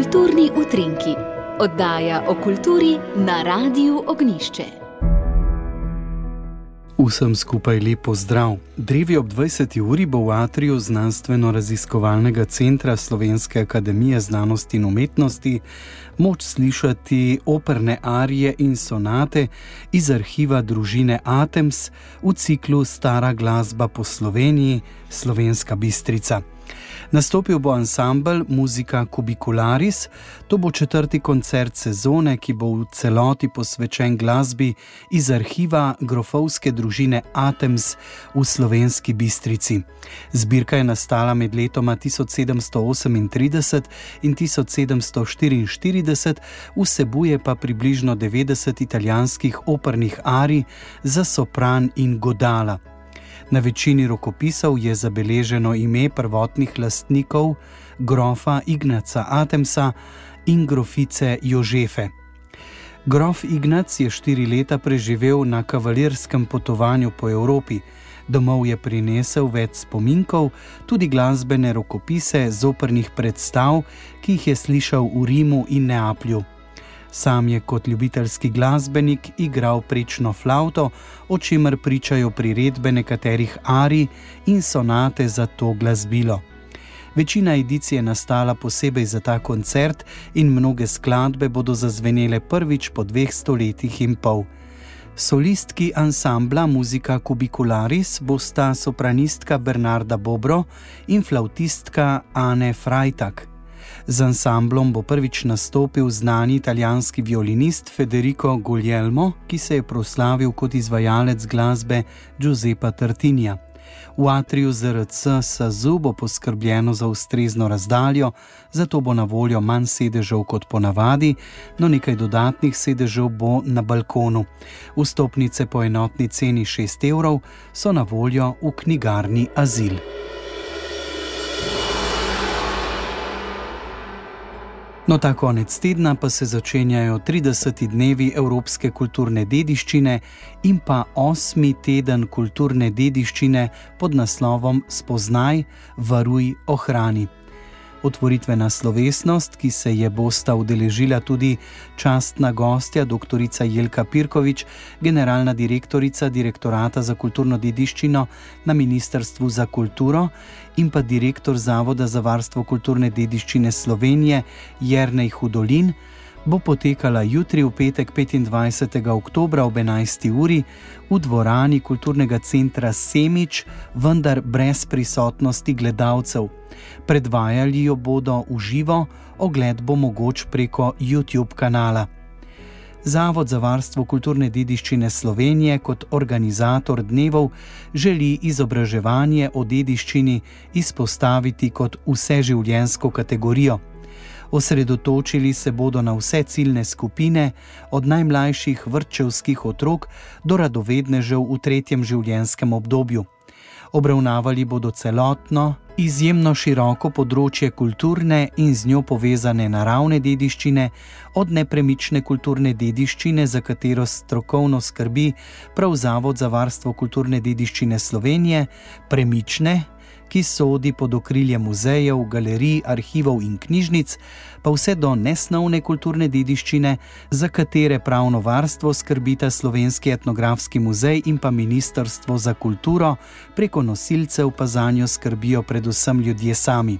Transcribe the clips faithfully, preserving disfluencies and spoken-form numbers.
Kulturni utrinki, oddaja o kulturi na Radiu Ognjišče. Vsem skupaj lep pozdrav. Drevi ob dvajseti uri bo v atriju Znanstveno-raziskovalnega centra Slovenske akademije znanosti in umetnosti moč slišati operne arije in sonate iz arhiva družine Atems v ciklu Stara glasba po Sloveniji, Slovenska Bistrica. Nastopil bo ansambel Musica Cubicularis, to bo četrti koncert sezone, ki bo v celoti posvečen glasbi iz arhiva grofovske družine Atems v Slovenski Bistrici. Zbirka je nastala med letoma tisoč sedemsto osemintrideset in tisoč sedemsto štiriinštirideset, vsebuje pa približno devetdeset italijanskih opernih arij za sopran in godala. Na večini rokopisov je zabeleženo ime prvotnih lastnikov, grofa Ignaca Atemsa in grofice Jožefe. Grof Ignac je štiri leta preživel na kavalirskem potovanju po Evropi. Domov je prinesel več spominkov, tudi glasbene rokopise z opernih predstav, ki jih je slišal v Rimu in Neaplju. Sam je kot ljubiteljski glasbenik igral prečno flavto, o čemer pričajo priredbe nekaterih arij in sonate za to glasbilo. Večina edicij je nastala posebej za ta koncert in mnoge skladbe bodo zazvenele prvič po dveh stoletjih in pol. Solistki ansambla Musica Cubicularis bosta sopranistka Bernarda Bobro in flavtistka Ane Freitag. Z ansamblom bo prvič nastopil znani italijanski violinist Federico Guglielmo, ki se je proslavil kot izvajalec glasbe Giuseppa Tartinija. V atriju Z R C Sazu bo poskrbljeno za ustrezno razdaljo, zato bo na voljo manj sedežev kot ponavadi, no nekaj dodatnih sedežev bo na balkonu. Vstopnice po enotni ceni šest evrov so na voljo v knjigarni Azil. No, ta konec tedna pa se začenjajo trideseti dnevi Evropske kulturne dediščine in pa osmi teden kulturne dediščine pod naslovom Spoznaj, varuj, ohrani. Otvoritvena slovesnost, ki se je bosta udeležila tudi častna gostja doktorica Jelka Pirkovič, generalna direktorica Direktorata za kulturno dediščino na Ministrstvu za kulturo in pa direktor Zavoda za varstvo kulturne dediščine Slovenije Jernej Hudolin, bo potekala jutri v petek petindvajsetega oktobra ob enajsti uri v dvorani kulturnega centra Semič, vendar brez prisotnosti gledalcev. Predvajali jo bodo v živo, ogled bo mogoč preko YouTube kanala. Zavod za varstvo kulturne dediščine Slovenije kot organizator dnevov želi izobraževanje o dediščini izpostaviti kot vseživljenjsko kategorijo. Osredotočili se bodo na vse ciljne skupine, od najmlajših vrtčevskih otrok do radovednežev v tretjem življenjskem obdobju. Obravnavali bodo celotno, izjemno široko področje kulturne in z njo povezane naravne dediščine, od nepremične kulturne dediščine, za katero strokovno skrbi prav Zavod za varstvo kulturne dediščine Slovenije, premične, ki sodi pod okrilje muzejev, galerij, arhivov in knjižnic, pa vse do nesnovne kulturne dediščine, za katere pravno varstvo skrbita Slovenski etnografski muzej in pa Ministrstvo za kulturo, preko nosilcev pa zanjo skrbijo predvsem ljudje sami.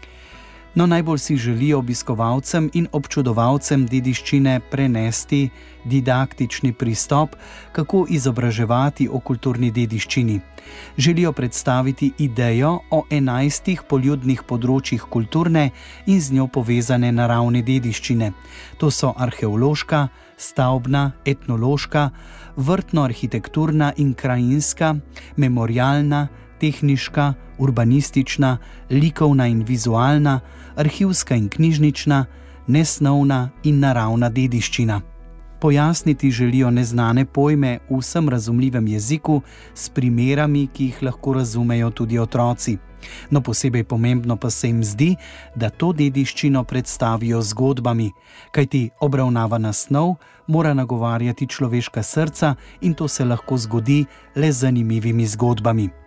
No, najbolj si želijo obiskovalcem in občudovalcem dediščine prenesti didaktični pristop, kako izobraževati o kulturni dediščini. Želijo predstaviti idejo o enajstih poljudnih področjih kulturne in z njo povezane naravne dediščine. To so arheološka, stavbna, etnološka, vrtno-arhitekturna in krajinska, memorialna, tehniška, urbanistična, likovna in vizualna, arhivska in knjižnična, nesnovna in naravna dediščina. Pojasniti želijo neznane pojme v vsem razumljivem jeziku s primerami, ki jih lahko razumejo tudi otroci. No, posebej pomembno pa se jim zdi, da to dediščino predstavijo zgodbami, kajti obravnavana snov mora nagovarjati človeška srca in to se lahko zgodi le z zanimivimi zgodbami.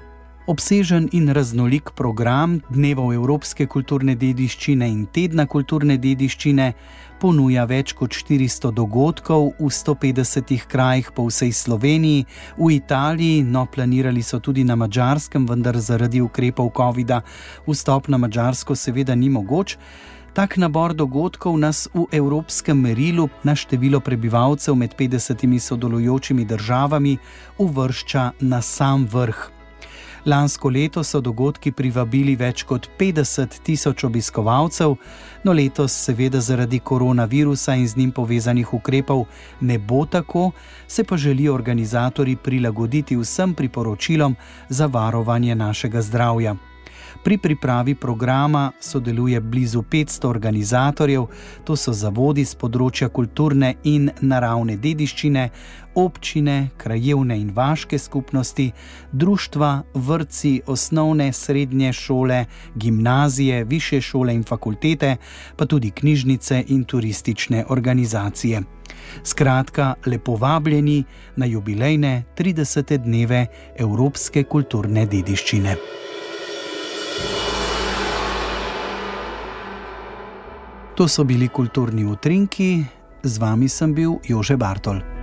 Obsežen in raznolik program Dnevov evropske kulturne dediščine in Tedna kulturne dediščine ponuja več kot štiristo dogodkov v sto petdesetih krajih po vsej Sloveniji, v Italiji, no planirali so tudi na Madžarskem, vendar zaradi ukrepov covida vstop na Madžarsko seveda ni mogoč. Tak nabor dogodkov nas v evropskem merilu na število prebivalcev med petdesetimi sodelujočimi državami uvršča na sam vrh. Lansko leto so dogodki privabili več kot petdeset tisoč obiskovalcev, no letos seveda zaradi koronavirusa in z njim povezanih ukrepov ne bo tako, se pa želijo organizatorji prilagoditi vsem priporočilom za varovanje našega zdravja. Pri pripravi programa sodeluje blizu petsto organizatorjev, to so zavodi z področja kulturne in naravne dediščine, občine, krajevne in vaške skupnosti, društva, vrtci, osnovne, srednje šole, gimnazije, višje šole in fakultete, pa tudi knjižnice in turistične organizacije. Skratka, lepo vabljeni na jubilejne tridesete dneve evropske kulturne dediščine. To so bili kulturni utrinki, z vami sem bil Jože Bartol.